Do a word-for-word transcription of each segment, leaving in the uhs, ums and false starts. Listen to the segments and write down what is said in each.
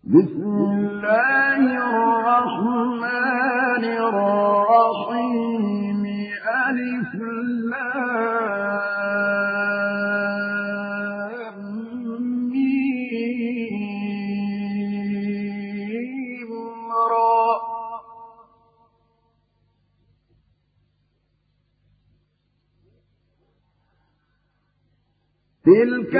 بسم الله الرحمن الرحيم ألف لام ميم را تلك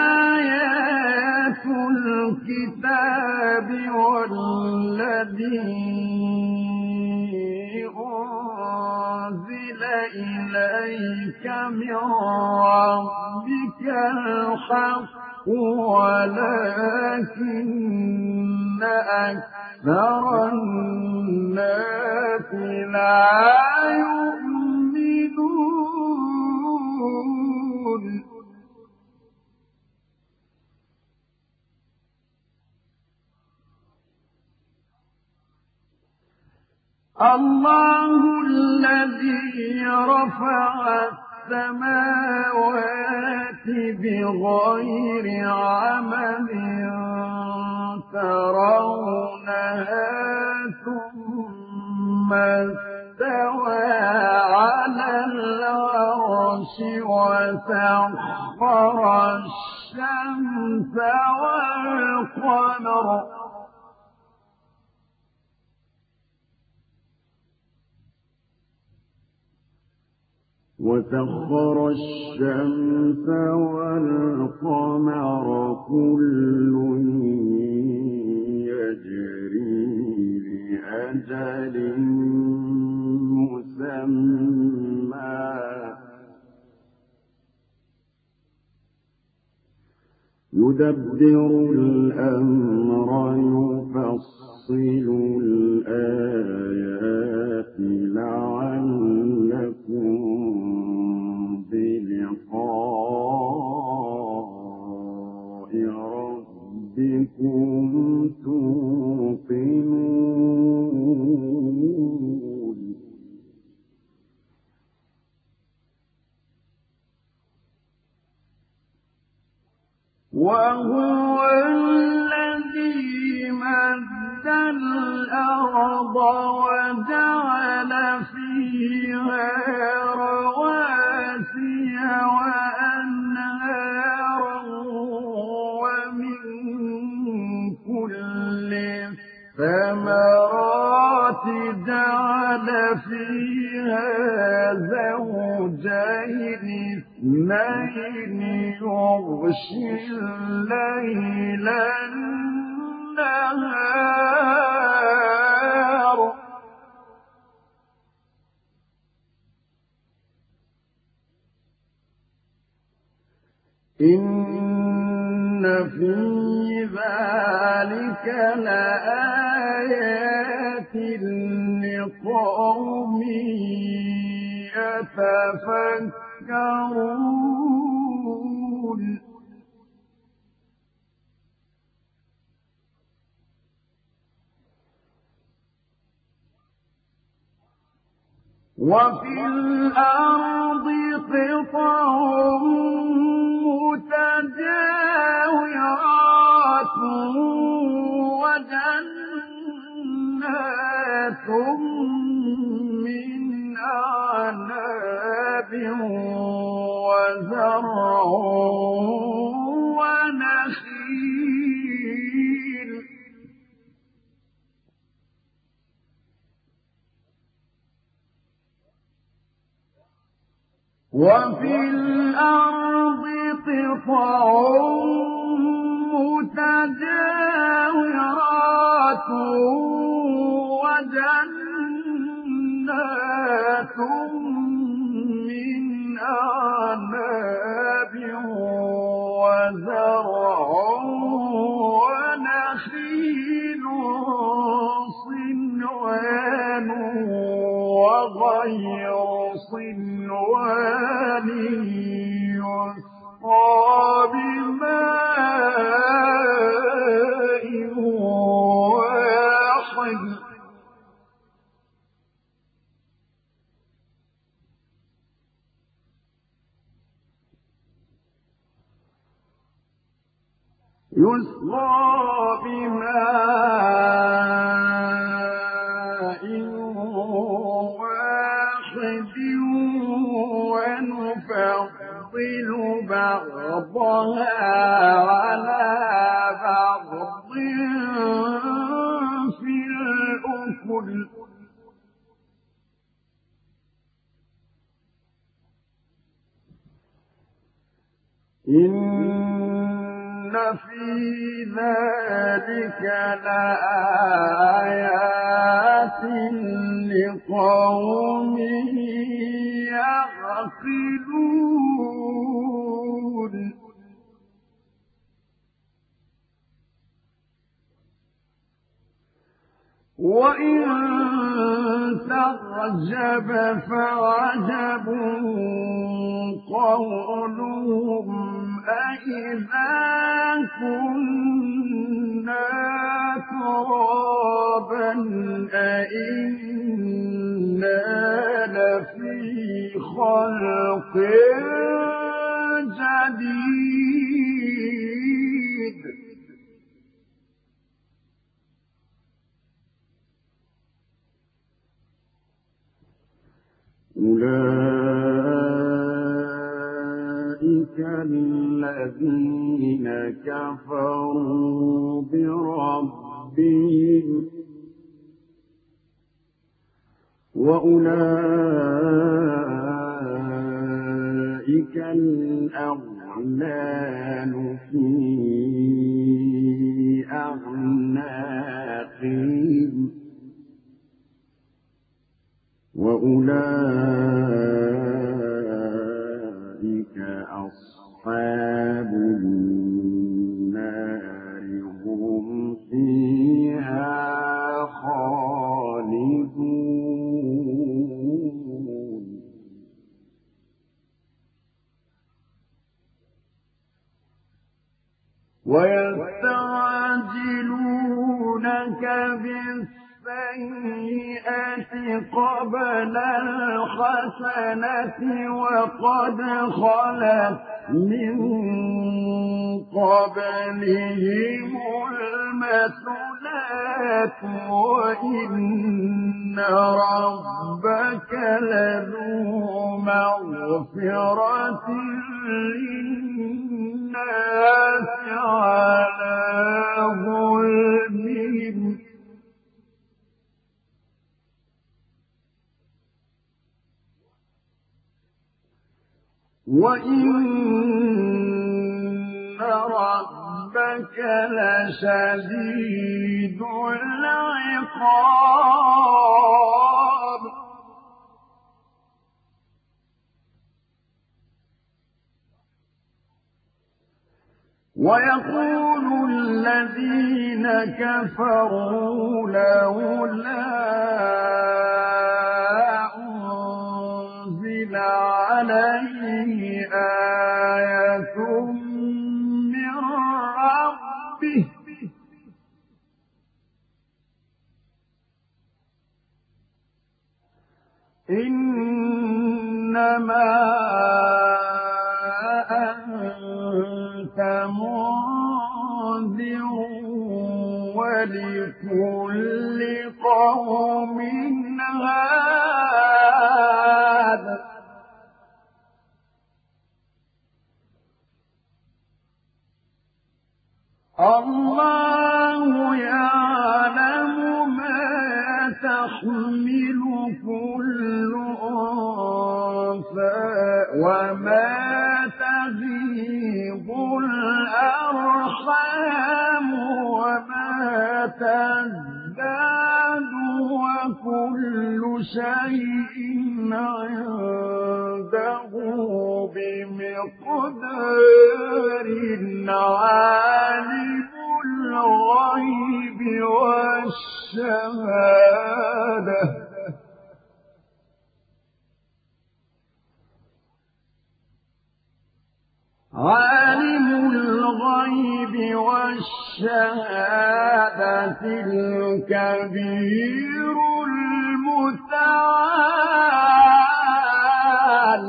آيات الكتاب والذي أنزل إليك من ربك الحق ولكن أكثر الناس لا يؤمنون الله الذي رفع السماوات بغير عمد ترونها ثم استوى على العرش وسخر الشمس والقمر وسخر الشمس والقمر كل يجري لأجل مسمى يدبر الأمر يفصل الآيات لعلكم بلقاء ربكم توقنون وهو الذي مد الأرض وجعل فيها رواسي وأنهارا ومن كل الثمرات جعل فيها زوجين اثنين يغشي الليل النهار إن في ذلك لآيات لقوم يتفكرون وفي الأرض قطع متجاورات وجنات من أعناب وزرع ونخيل وفي الأرض قطع متجاورات وجنات من أعناب وزرع ونخيل صنوان وغير صنوان يسقى بماء واحد يسقى بماء إن في ذلك لآيات لقوم يعقلون وإن تعجب فعجب قولهم أإذا كنا ترابا أإنا لفي خلق جديد أولئك الذين كفروا بربهم وأولئك الأغلال في أعناقهم وأولئك أصحاب النار هم فيها خالدون ويستعجلونك بالسيئة قبل الحسنة وقد خلت من قبلهم المثلات وإن ربك لذو مغفرة للناس على ظلمهم وإن ربك لشديد العقاب ويقول الذين كفروا لولا أنزل عليه آية من ربه إنما أنت منذر ولكل قوم هاد الله يعلم ما تحمل كل أنثى وما تغيض الأرحام وما تزداد وكل شيء عنده بمقدار عالم الغيب والشهادة عالم الغيب والشهادة الكبير المتعال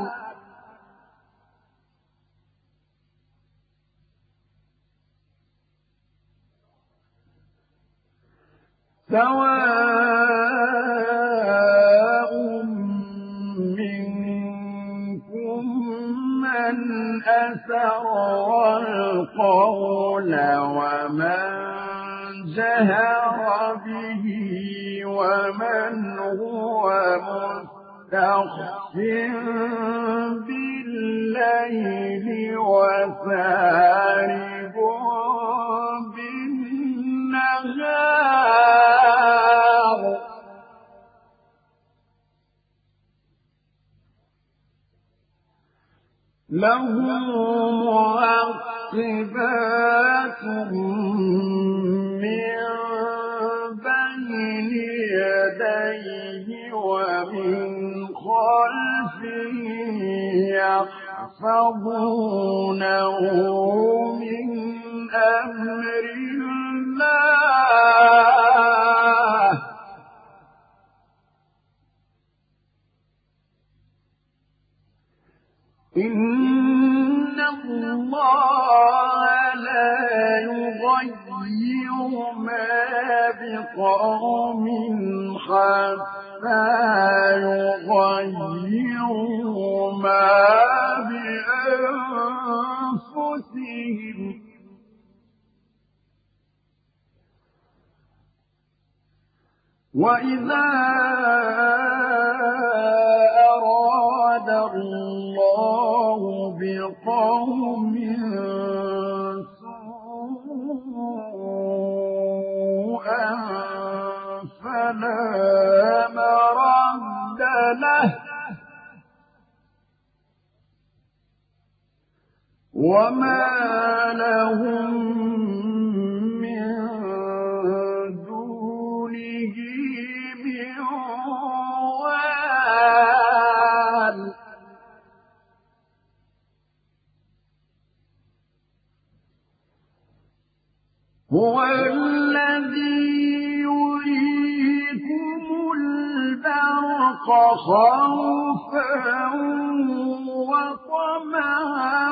سواء منكم من أسر القول ومن جهر به ومن هو مستخف بالليل بالليل وسارب بالنهار له معقبات من بين يديه ومن خلفه يحفظونه من أمر الله إن الله لا يغير ما بقوم حتى يغيروا ما بأنفسهم وإذا أراد الله بقوم سوءا فلا مرد له وما لهم من دونه من وال هو الذي يريكم البرق خوفا وطمعا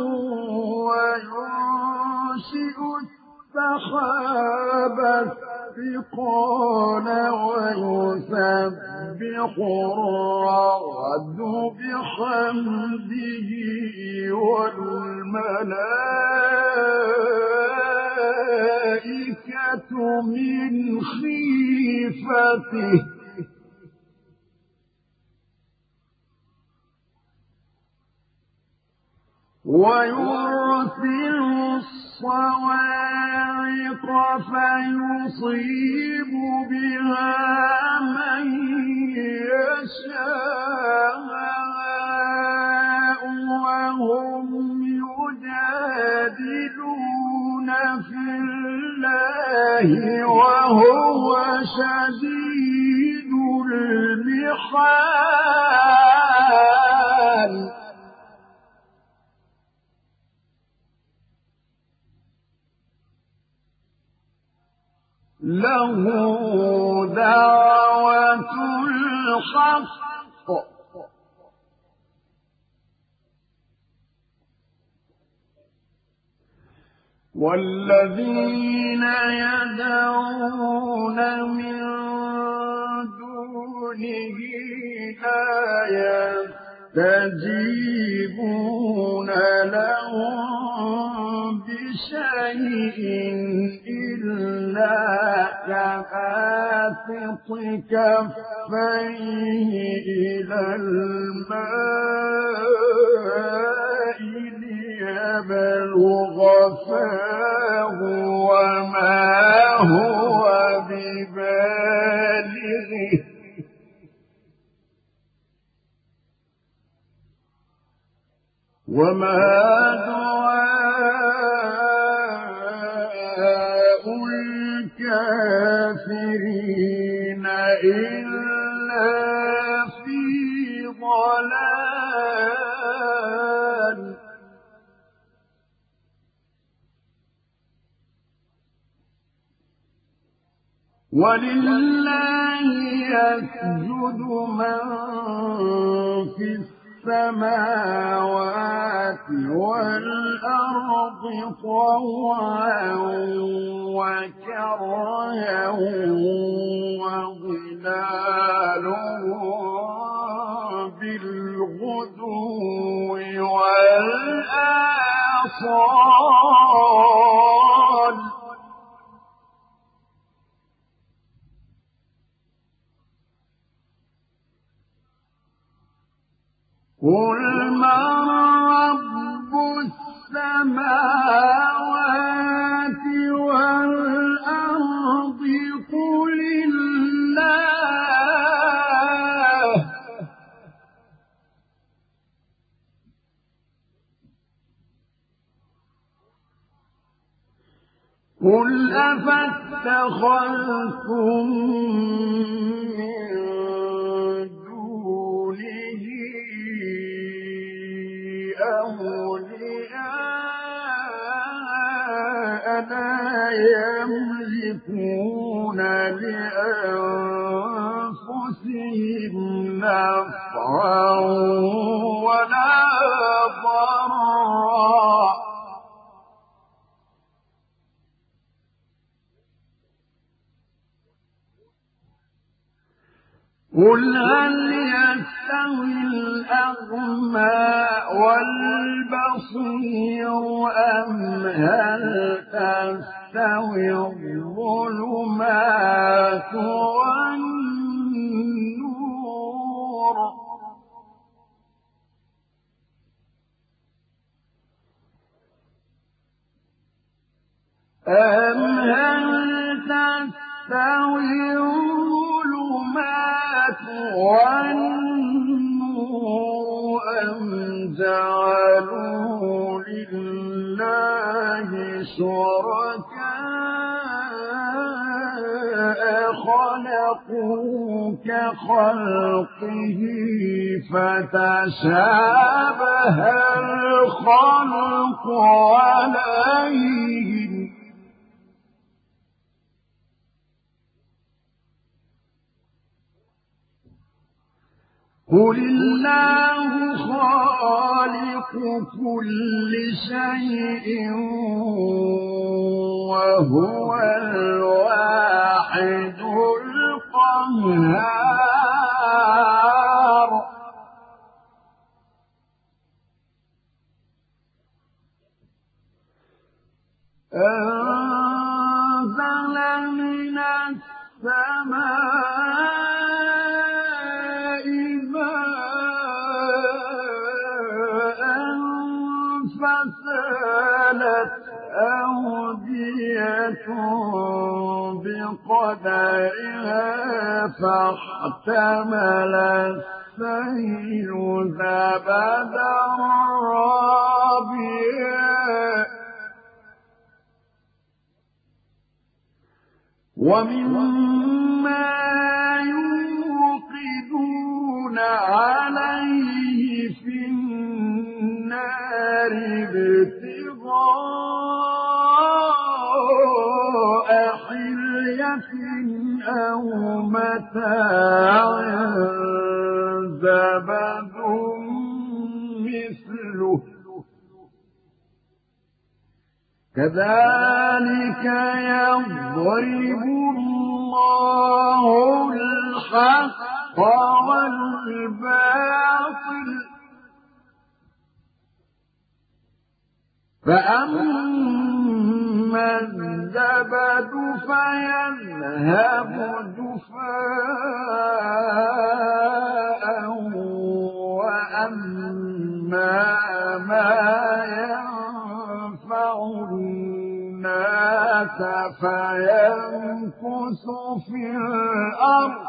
وينشئ السحاب الثقال ويسبح الرعد بحمده والملائكة من خيفته ويرسل الصواعق فيصيب بها من يشاء وهم يجادلون في الله وهو شديد المحال له دعوة الحق والذين يدعون من دونه لا يستجيبون لهم بشيء إلا كباسط كفيه إلى الماء ليبلغ فاه وما هو ببالغه وما دعاء الكافرين إلا في ضلال ولله يسجد من في السماوات والأرض طوعا وكرها وظلالهم بالغدو والآصال قل من السماوات والأرض قل الله قل أفاتخذتم من دونه أولياء لا يملكون لأنفسهم نفعا ولا ضرا قل هل يستوي الأعمى والبصير أم هل تستوي الظلمات والنور أم هل تستوي الظلمات والنور أم جعلوا لله شركاء خلقوا كخلقه فتشابه الخلق عليهم قل الله خالق كل شيء وهو الواحد القهار أنزل من السماء فسالت أودية بقدرها فاحتمل السيل زبدا رابيا ومما يوقدون عليه في النار ابتغاء حلية أو متاع زبد مثله كذلك يضرب الله الحق والباطل فأما الزبد فيذهب جفاء وأما ما ينفع الناس فيمكث في الأرض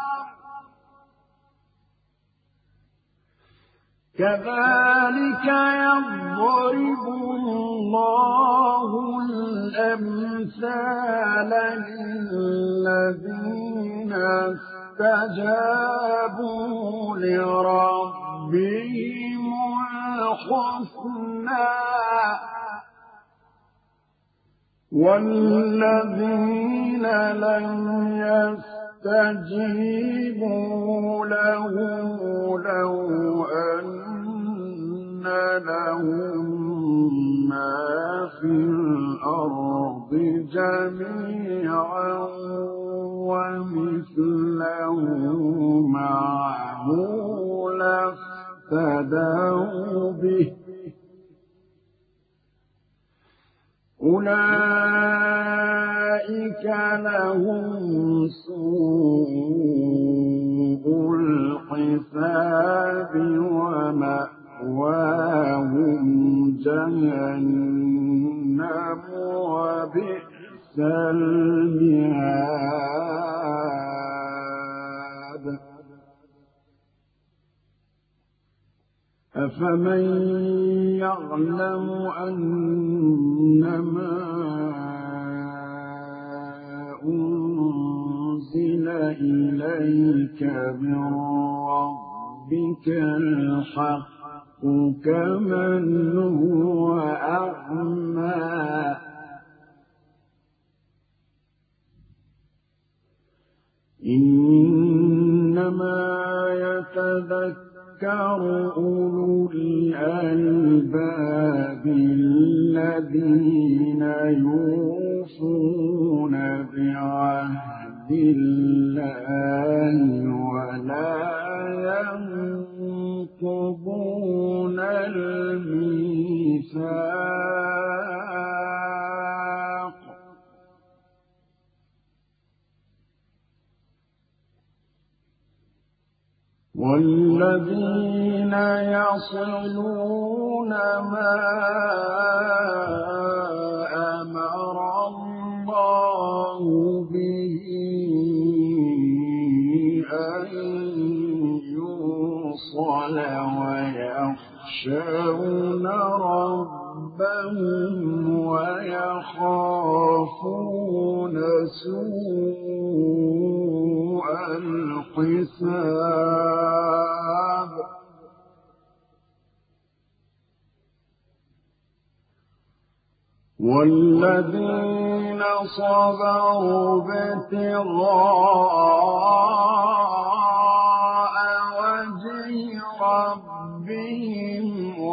كذلك يضرب الله الأمثال للذين استجابوا لربهم الحسنى والذين لم يستجيبوا له لو أن لهم ما في الأرض جميعا ومثله معه لافتدوا به أولئك لهم سوء الحساب ومأواهم جهنم المهاد أفمن يعلم أنما أنزل إليك من ربك الحق كمن هو أعمى إنما يتذكر أولو الألباب الذين يوفون بعهد الله ولا ينقضون الميثاق والذين يصلون ما أمر الله به أن يوصل ويخشون ربهم ويخافون سوء الحساب والذين صبروا ابتغاء وجه ربهم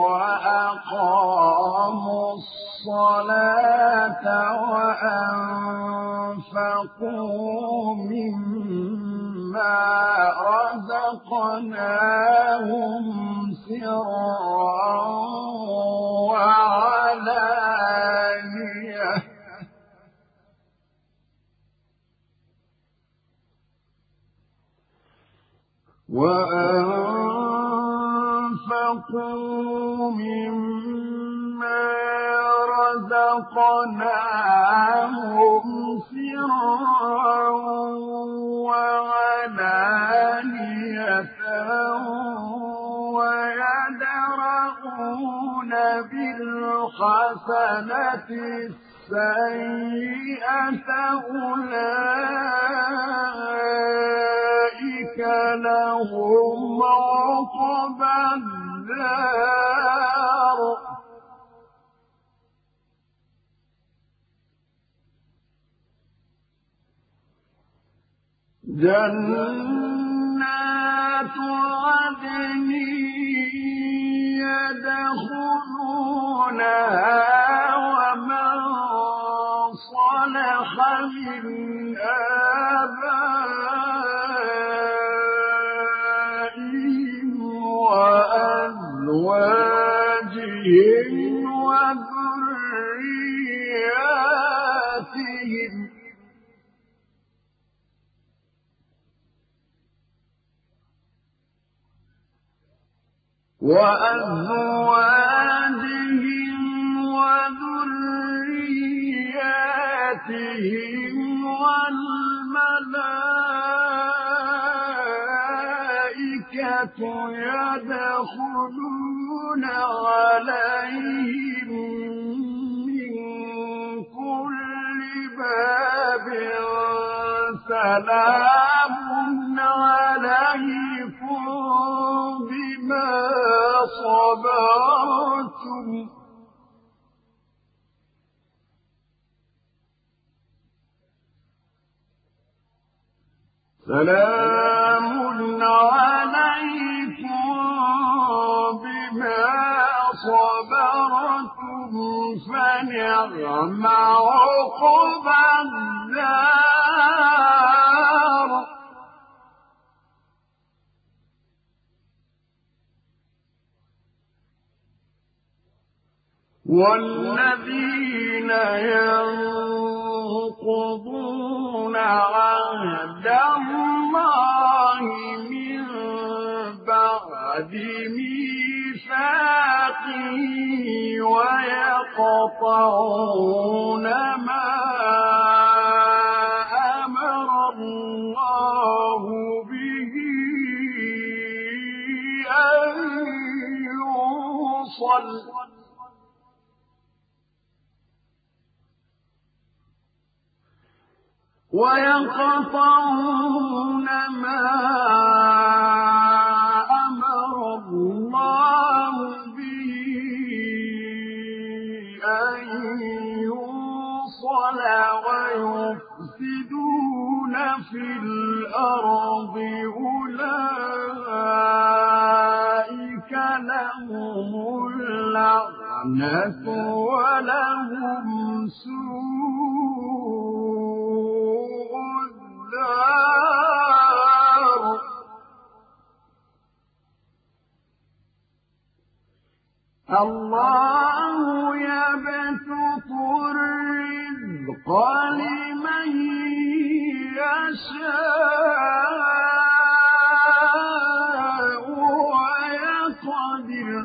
وأقاموا الصلاة وأنفقوا مما رزقناهم سرا وعلانية وأنفقوا مما رزقناهم سرا وعلانية ويدرؤون بالحسنة السيئة أولئك لهم عقبى الدار جنات عدن يدخلونها ومن صلح من آبائهم وأزواجهم وذرياتهم وأزواجهم وذرياتهم والملائكة يدخلون عليهم من كل باب سلام عليكم بما صبرتم سلام عليكم بما صبرتم فنعم عقبى الدار والذين ينقضون عهد الله من بعد ميثاقه ويقطعون ما ويقطعون ما أمر الله به أن يوصل ويفسدون في الأرض أولئك لهم اللعنة ولهم سوء الدار الله يبسط الرزق لمن يشاء ويقدر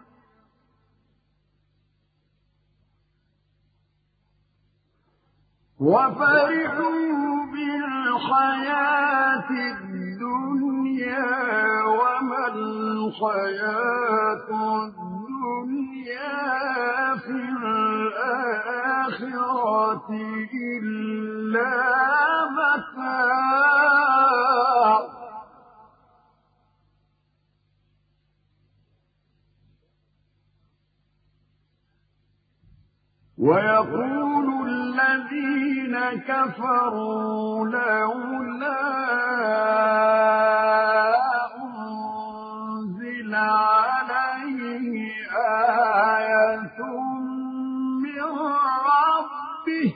وفرحوا بالحياة الدنيا وما الحياة الدنيا في الآخرة إلا متاع ويقول الذين كفروا لولا أنزل عليه آية من ربه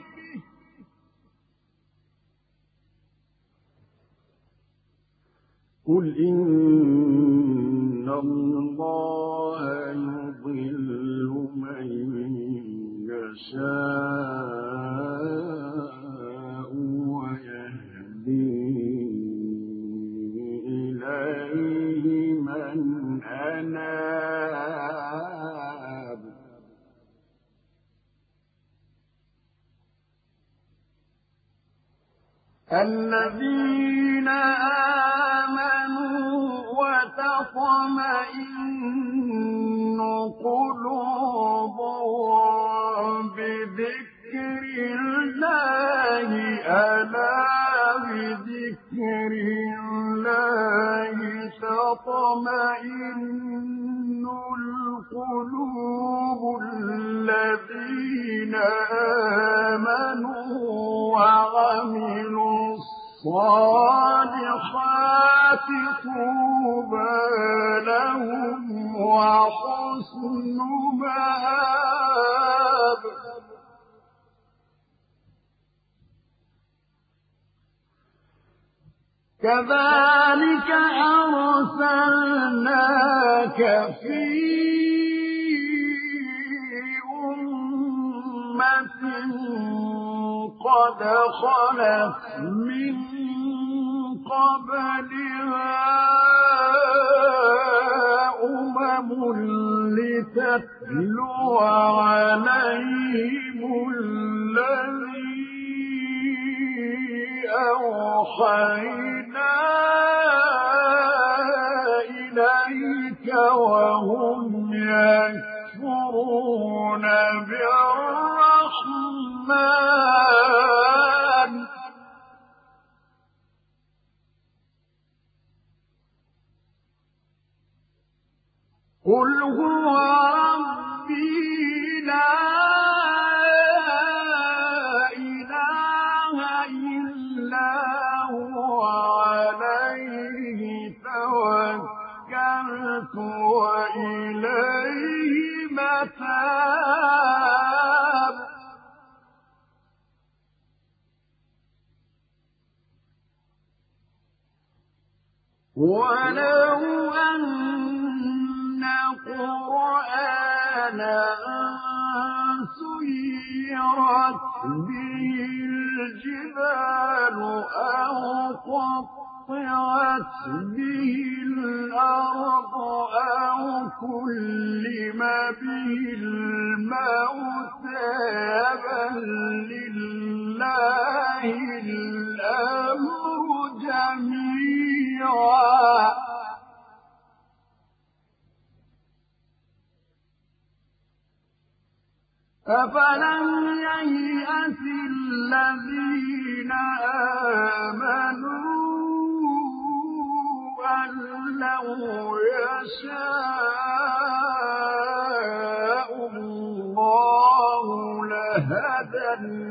قل إن الله يضل من يشاء ويهدي إليه من أناب الذين آمنوا وتطمئن قلوبهم بذكر الله ألا بذكر الله تطمئن القلوب الذين آمنوا وعملوا الصالحات طوبى لهم وحسن مآب كذلك أرسلناك في أمة قد خلت من قبلها أمم لتتلو عليهم الذي أوحينا إليك وهم يكفرون بالرحمن قل هو ربي لا إله إلا هو عليه توكلت وإليه متاب ولو أن قرآنا سيرت به الجبال أو قطعت به الأرض أو كلم به الموتى بل لله الأمر جميعا. جميعا. أفلم ييأس الذين آمنوا أن لو يشاء الله لهدى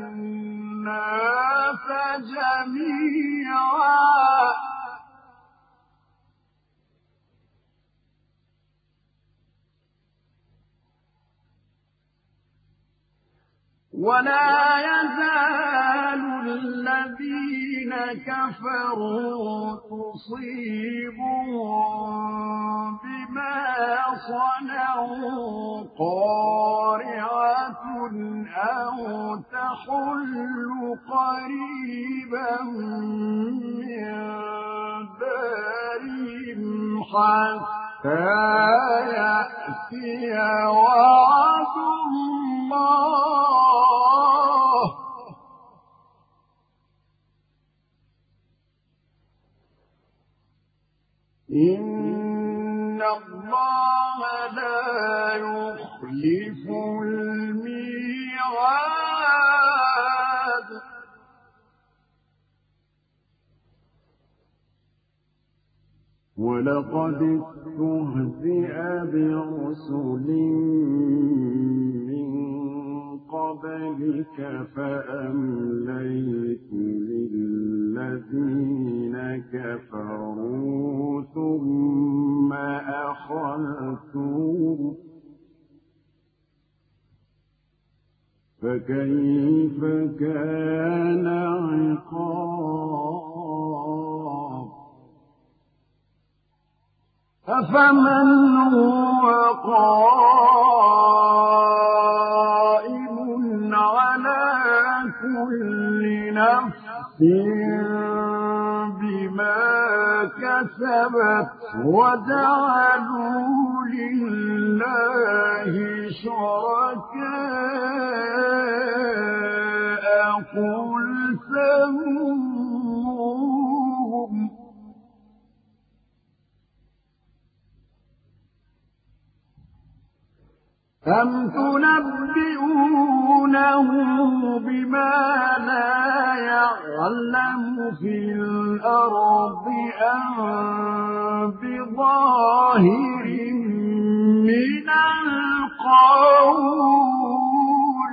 الناس جميعا ولا يزال الذين كفروا تصيبهم بما صنعوا قارعة أو تحل قريبا من دارهم حتى يأتي وعد الله إن الله لا يخلف الميعاد ولقد استهزئ برسل من قبلك فأمليت للذين كفروا ثم أخذتهم فكيف كان عقاب أفمن هو قائم على كل نفس بما كسبت وجعلوا لله شركاء قل سموهم أم تنبئونه بما لا يعلم في الأرض أم بظاهر من القول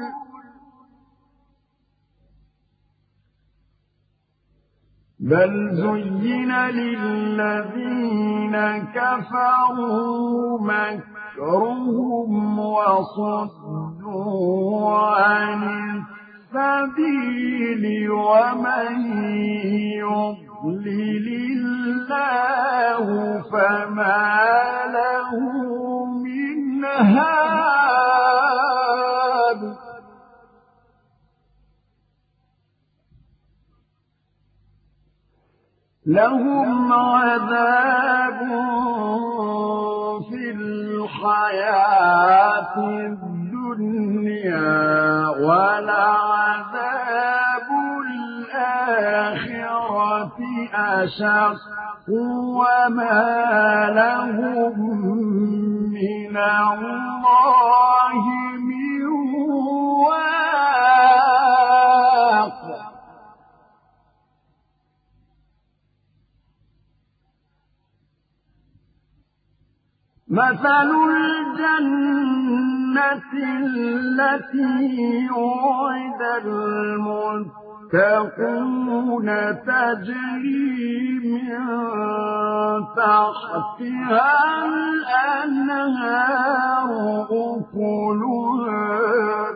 بل زين للذين كفروا مكرهم وصدوا عن السبيل ومن يضلل الله فما له من هاد لهم عذاب في الحياة الدنيا ولعذاب الآخرة أشق وما لهم من الله من واق مثل الجنة التي وعد المتقون تجري من تحتها الأنهار أكلها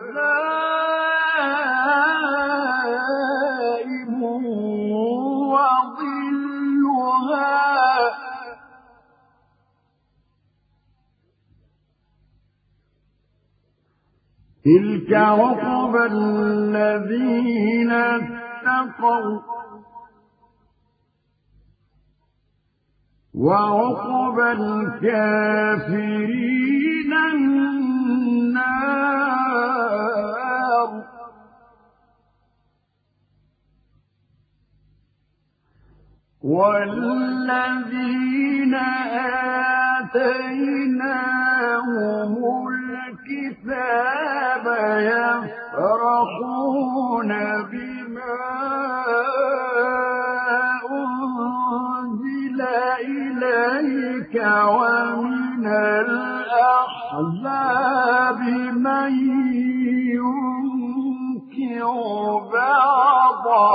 دائم وظلها تلك عقبى الذين اتقوا وعقبى الكافرين النار والذين آتيناهم الكتاب يفرحون بما أنزل إليك ومن الأحزاب من ينكر بعضه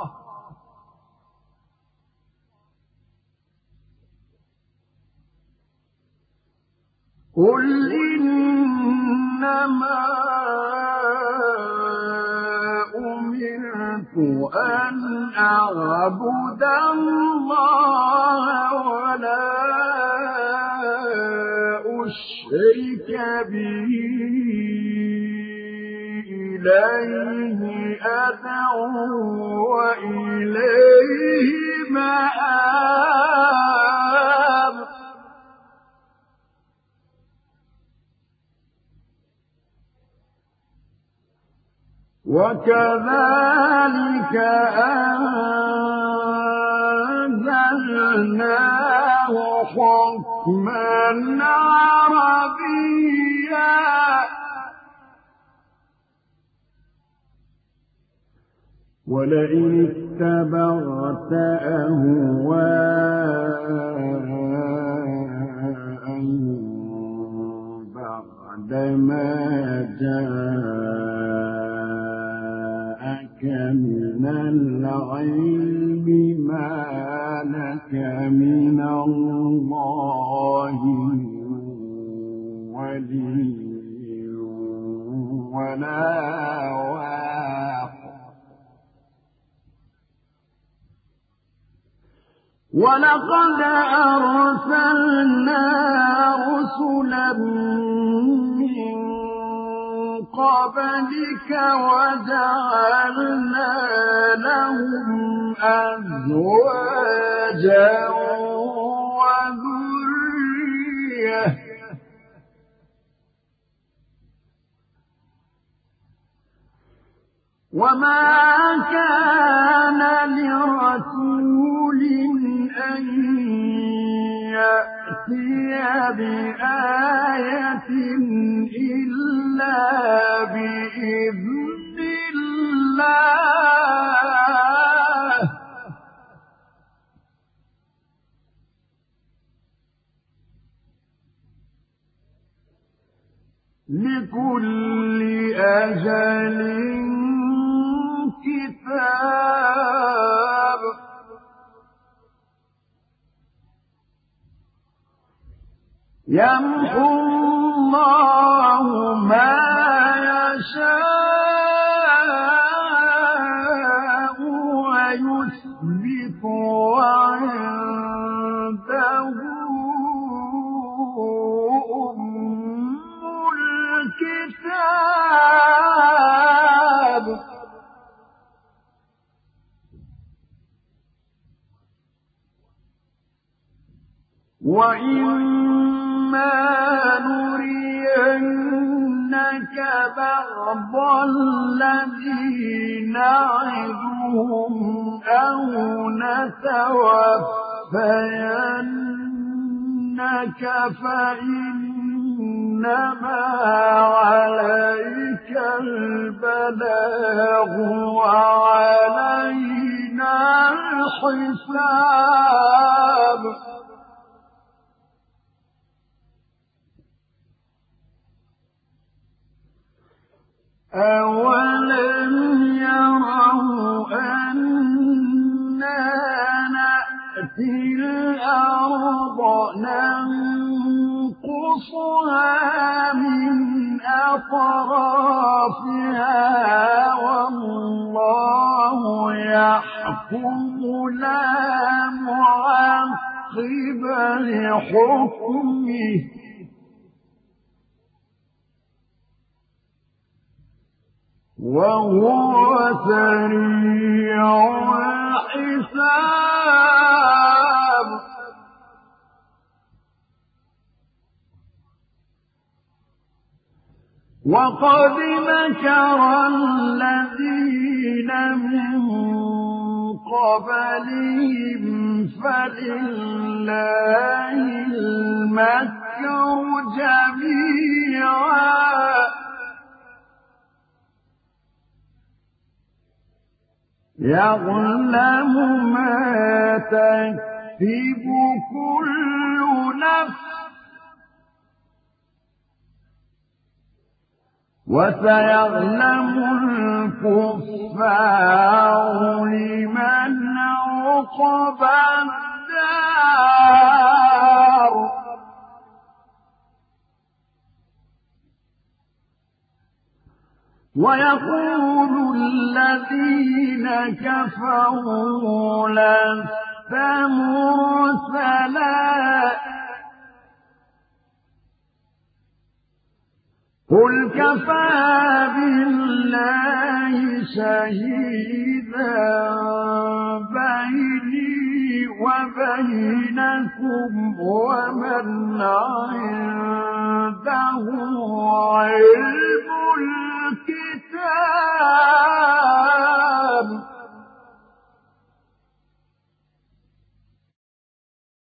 قل إنما أمرت أن أعبد الله ولا أشرك به إليه أدعو وإليه مآب وكذلك أنزلناه حكما عربيا ولئن اتبعت أهواءهم بعدما جاءك من العلم ما لك من الله ولي ولا واق ولقد أرسلنا رسلا من قبلك وجعلنا لهم أزواجا وذرية وما كان لرسول أن يأتي بآية إلا بإذن الله لكل أجل كتاب يمحو الله ما يشاء ويثبت وعنده أم الكتاب وإما نرينك بعض الذي نعدهم أو نتوفينك فإنما عليك البلاغ وعلينا الحساب أولم يروا أنا نأتي الأرض ننقصها من أطرافها والله يحكم لا معقب لحكمه وهو سريع الحساب وقد مكر الذين من قبلهم فلله المكر جميعا يعلم ما تكسب كل نفس وسيعلم الكفار لمن عقبى الدار ويقول الذين كفروا لست مرسلا قل كفى بالله شهيدا بيني وبينكم ومن عنده علم